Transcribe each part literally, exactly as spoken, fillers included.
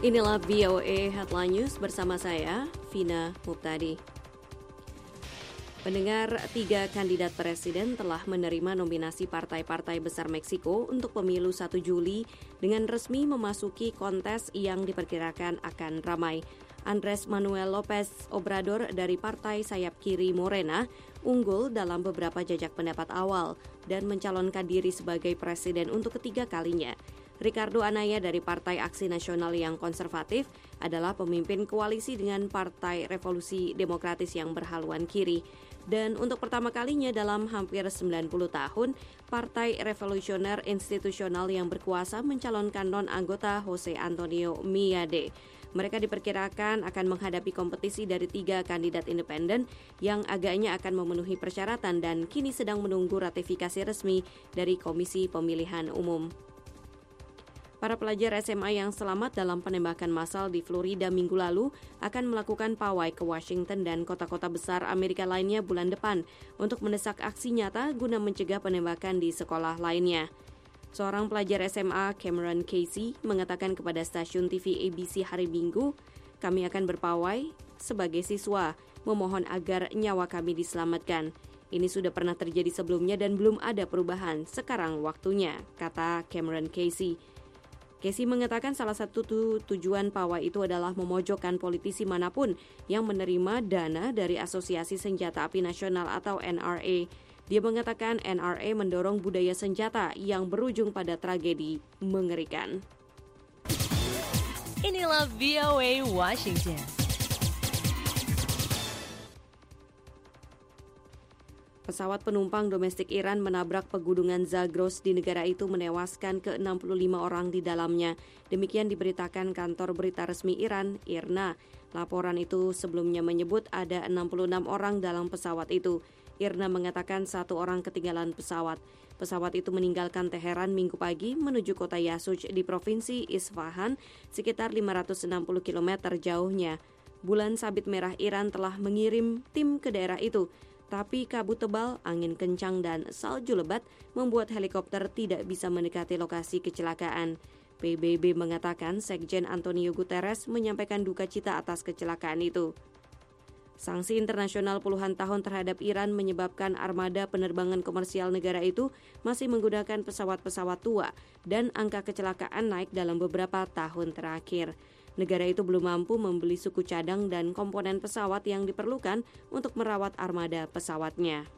Inilah V O A Headline News bersama saya, Vina Muptadi. Pendengar, tiga kandidat presiden telah menerima nominasi partai-partai besar Meksiko untuk pemilu satu Juli dengan resmi memasuki kontes yang diperkirakan akan ramai. Andres Manuel López Obrador dari partai sayap kiri Morena unggul dalam beberapa jajak pendapat awal dan mencalonkan diri sebagai presiden untuk ketiga kalinya. Ricardo Anaya dari Partai Aksi Nasional yang konservatif adalah pemimpin koalisi dengan Partai Revolusi Demokratis yang berhaluan kiri. Dan untuk pertama kalinya dalam hampir sembilan puluh tahun, Partai Revolusioner Institusional yang berkuasa mencalonkan non-anggota Jose Antonio Miade. Mereka diperkirakan akan menghadapi kompetisi dari tiga kandidat independen yang agaknya akan memenuhi persyaratan dan kini sedang menunggu ratifikasi resmi dari Komisi Pemilihan Umum. Para pelajar S M A yang selamat dalam penembakan massal di Florida minggu lalu akan melakukan pawai ke Washington dan kota-kota besar Amerika lainnya bulan depan untuk mendesak aksi nyata guna mencegah penembakan di sekolah lainnya. Seorang pelajar S M A, Cameron Casey, mengatakan kepada stasiun T V A B C hari Minggu, "Kami akan berpawai sebagai siswa, memohon agar nyawa kami diselamatkan. Ini sudah pernah terjadi sebelumnya dan belum ada perubahan. Sekarang waktunya," kata Cameron Casey. Casey mengatakan salah satu tu- tujuan pawai itu adalah memojokkan politisi manapun yang menerima dana dari Asosiasi Senjata Api Nasional atau N R A. Dia mengatakan N R A mendorong budaya senjata yang berujung pada tragedi mengerikan. Inilah V O A Washington. Pesawat penumpang domestik Iran menabrak pegunungan Zagros di negara itu menewaskan ke enam puluh lima orang di dalamnya. Demikian diberitakan kantor berita resmi Iran, I R N A. Laporan itu sebelumnya menyebut ada enam puluh enam orang dalam pesawat itu. I R N A mengatakan satu orang ketinggalan pesawat. Pesawat itu meninggalkan Teheran minggu pagi menuju kota Yasuj di provinsi Isfahan, sekitar lima ratus enam puluh kilometer jauhnya. Bulan Sabit Merah Iran telah mengirim tim ke daerah itu. Tapi kabut tebal, angin kencang, dan salju lebat membuat helikopter tidak bisa mendekati lokasi kecelakaan. P B B mengatakan Sekjen Antonio Guterres menyampaikan duka cita atas kecelakaan itu. Sanksi internasional puluhan tahun terhadap Iran menyebabkan armada penerbangan komersial negara itu masih menggunakan pesawat-pesawat tua dan angka kecelakaan naik dalam beberapa tahun terakhir. Negara itu belum mampu membeli suku cadang dan komponen pesawat yang diperlukan untuk merawat armada pesawatnya.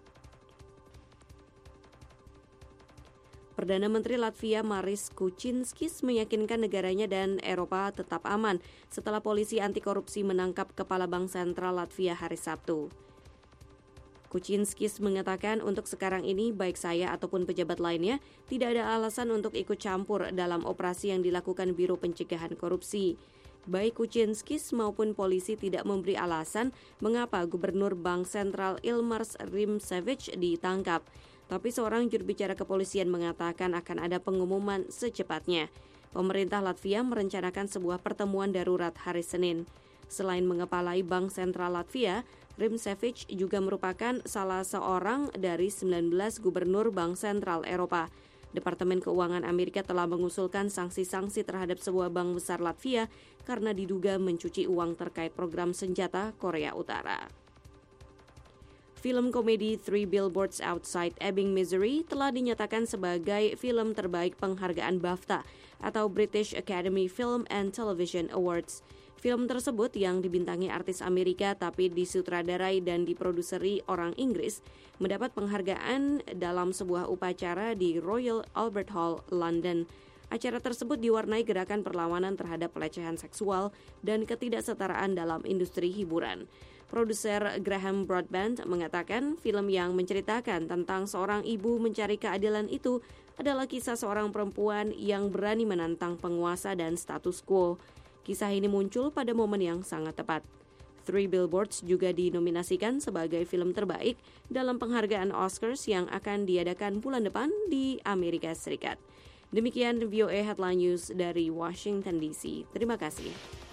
Perdana Menteri Latvia Maris Kučinskis meyakinkan negaranya dan Eropa tetap aman setelah polisi anti korupsi menangkap Kepala Bank Sentral Latvia hari Sabtu. Kučinskis mengatakan untuk sekarang ini baik saya ataupun pejabat lainnya tidak ada alasan untuk ikut campur dalam operasi yang dilakukan Biro Pencegahan Korupsi. Baik Kučinskis maupun polisi tidak memberi alasan mengapa Gubernur Bank Sentral Ilmars Rimšević ditangkap. Tapi seorang juru bicara kepolisian mengatakan akan ada pengumuman secepatnya. Pemerintah Latvia merencanakan sebuah pertemuan darurat hari Senin. Selain mengepalai Bank Sentral Latvia, Rimšević juga merupakan salah seorang dari sembilan belas gubernur Bank Sentral Eropa. Departemen Keuangan Amerika telah mengusulkan sanksi-sanksi terhadap sebuah bank besar Latvia karena diduga mencuci uang terkait program senjata Korea Utara. Film komedi Three Billboards Outside Ebbing, Missouri telah dinyatakan sebagai film terbaik penghargaan BAFTA atau British Academy Film and Television Awards. Film tersebut yang dibintangi artis Amerika tapi disutradarai dan diproduseri orang Inggris mendapat penghargaan dalam sebuah upacara di Royal Albert Hall, London. Acara tersebut diwarnai gerakan perlawanan terhadap pelecehan seksual dan ketidaksetaraan dalam industri hiburan. Produser Graham Broadbent mengatakan film yang menceritakan tentang seorang ibu mencari keadilan itu adalah kisah seorang perempuan yang berani menantang penguasa dan status quo. Kisah ini muncul pada momen yang sangat tepat. Three Billboards juga dinominasikan sebagai film terbaik dalam penghargaan Oscars yang akan diadakan bulan depan di Amerika Serikat. Demikian V O A Headline News dari Washington D C. Terima kasih.